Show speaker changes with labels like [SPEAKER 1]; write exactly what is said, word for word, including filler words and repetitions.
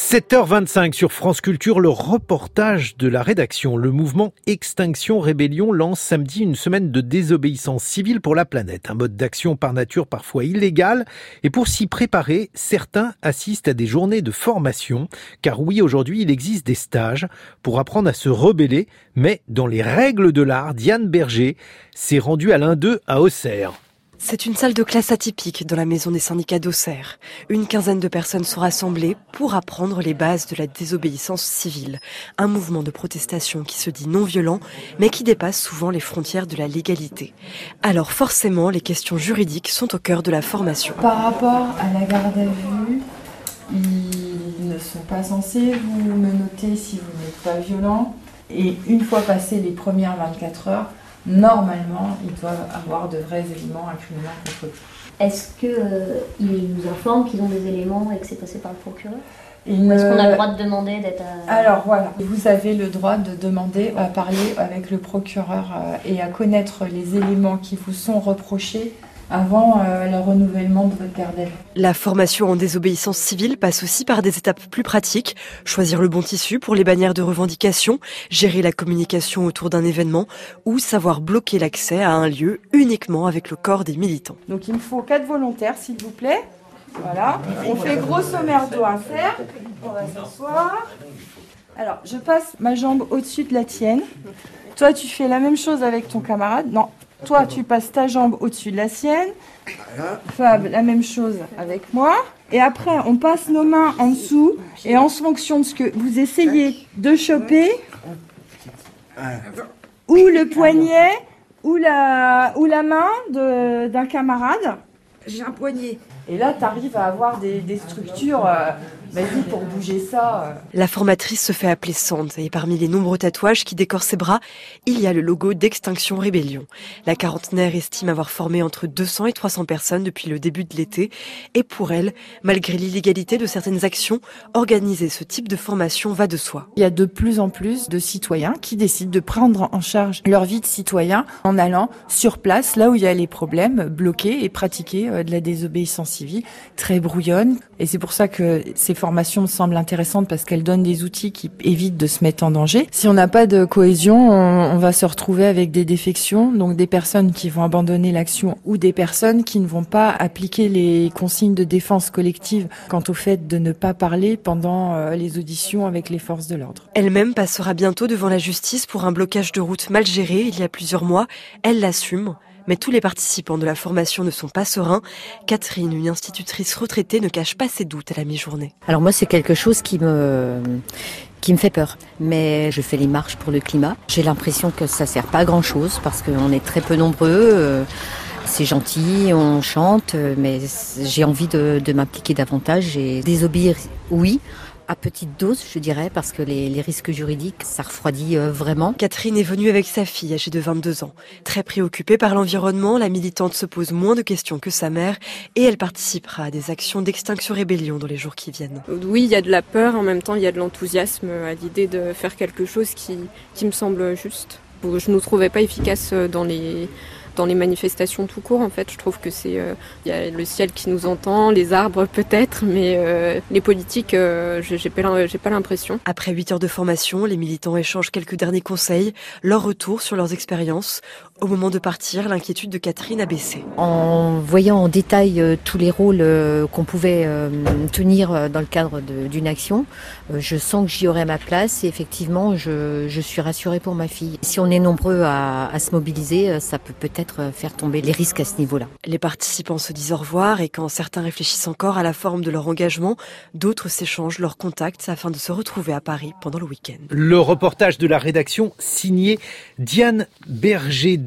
[SPEAKER 1] sept heures vingt-cinq sur France Culture, le reportage de la rédaction. Le mouvement Extinction Rébellion lance samedi une semaine de désobéissance civile pour la planète. Un mode d'action par nature parfois illégal. Et pour s'y préparer, certains assistent à des journées de formation. Car oui, aujourd'hui, il existe des stages pour apprendre à se rebeller. Mais dans les règles de l'art, Diane Berger s'est rendue à l'un d'eux à Auxerre.
[SPEAKER 2] C'est une salle de classe atypique dans la maison des syndicats d'Auxerre. Une quinzaine de personnes sont rassemblées pour apprendre les bases de la désobéissance civile. Un mouvement de protestation qui se dit non violent, mais qui dépasse souvent les frontières de la légalité. Alors forcément, les questions juridiques sont au cœur de la formation.
[SPEAKER 3] Par rapport à la garde à vue, ils ne sont pas censés vous menotter si vous n'êtes pas violent. Et une fois passées les premières vingt-quatre heures, normalement, ils doivent avoir de vrais éléments incriminants contre eux.
[SPEAKER 4] Est-ce qu'ils euh, nous informent qu'ils ont des éléments et que c'est passé par le procureur ?
[SPEAKER 3] Ils
[SPEAKER 4] Ou est-ce
[SPEAKER 3] ne...
[SPEAKER 4] qu'on a le droit de demander d'être à...
[SPEAKER 3] Alors voilà, vous avez le droit de demander à parler avec le procureur euh, et à connaître les éléments qui vous sont reprochés avant euh, le renouvellement de votre garde à vue.
[SPEAKER 2] La formation en désobéissance civile passe aussi par des étapes plus pratiques. Choisir le bon tissu pour les bannières de revendication, gérer la communication autour d'un événement ou savoir bloquer l'accès à un lieu uniquement avec le corps des militants.
[SPEAKER 3] Donc il me faut quatre volontaires s'il vous plaît. Voilà, on fait grosso merdo à faire. On va s'asseoir. Alors je passe ma jambe au-dessus de la tienne. Toi tu fais la même chose avec ton camarade. Non. Toi, tu passes ta jambe au-dessus de la sienne. Fab, la même chose avec moi. Et après, on passe nos mains en dessous. Et en fonction de ce que vous essayez de choper, ou le poignet, ou la, ou la main de, d'un camarade. J'ai un poignet. Et là, tu arrives à avoir des, des structures... Euh, Vas-y, pour bouger ça.
[SPEAKER 2] La formatrice se fait appeler Sand et parmi les nombreux tatouages qui décorent ses bras, il y a le logo d'Extinction Rébellion. La quarantenaire estime avoir formé entre deux cents et trois cents personnes depuis le début de l'été. Et pour elle, malgré l'illégalité de certaines actions, organiser ce type de formation va de soi.
[SPEAKER 3] Il y a de plus en plus de citoyens qui décident de prendre en charge leur vie de citoyen en allant sur place, là où il y a les problèmes, bloquer et pratiquer de la désobéissance civile très brouillonne. Et c'est pour ça que ces formations me semblent intéressantes parce qu'elles donnent des outils qui évitent de se mettre en danger. Si on n'a pas de cohésion, on, on va se retrouver avec des défections, donc des personnes qui vont abandonner l'action ou des personnes qui ne vont pas appliquer les consignes de défense collective quant au fait de ne pas parler pendant euh, les auditions avec les forces de l'ordre.
[SPEAKER 2] Elle-même passera bientôt devant la justice pour un blocage de route mal géré il y a plusieurs mois. Elle l'assume. Mais tous les participants de la formation ne sont pas sereins. Catherine, une institutrice retraitée, ne cache pas ses doutes à la mi-journée.
[SPEAKER 5] Alors moi, c'est quelque chose qui me, qui me fait peur. Mais je fais les marches pour le climat. J'ai l'impression que ça sert pas à grand-chose parce qu'on est très peu nombreux. C'est gentil, on chante, mais j'ai envie de, de m'impliquer davantage et désobéir, oui. À petite dose, je dirais, parce que les, les risques juridiques, ça refroidit euh, vraiment.
[SPEAKER 2] Catherine est venue avec sa fille, âgée de vingt-deux ans. Très préoccupée par l'environnement, la militante se pose moins de questions que sa mère et elle participera à des actions d'Extinction Rébellion dans les jours qui viennent.
[SPEAKER 6] Oui, il y a de la peur, en même temps il y a de l'enthousiasme à l'idée de faire quelque chose qui, qui me semble juste. Je ne trouvais pas efficace dans les... dans les manifestations tout court, en fait, je trouve que c'est, euh, y a le ciel qui nous entend, les arbres peut-être, mais euh, les politiques, euh, j'ai pas, j'ai pas l'impression.
[SPEAKER 2] Après huit heures de formation, les militants échangent quelques derniers conseils, leur retour sur leurs expériences. Au moment de partir, l'inquiétude de Catherine a baissé.
[SPEAKER 5] En voyant en détail euh, tous les rôles euh, qu'on pouvait euh, tenir euh, dans le cadre de, d'une action, euh, je sens que j'y aurai ma place et effectivement, je, je suis rassurée pour ma fille. Si on est nombreux à, à se mobiliser, euh, ça peut peut-être faire tomber les risques à ce niveau-là.
[SPEAKER 2] Les participants se disent au revoir et quand certains réfléchissent encore à la forme de leur engagement, d'autres s'échangent leurs contacts afin de se retrouver à Paris pendant le week-end.
[SPEAKER 1] Le reportage de la rédaction signé Diane Berger.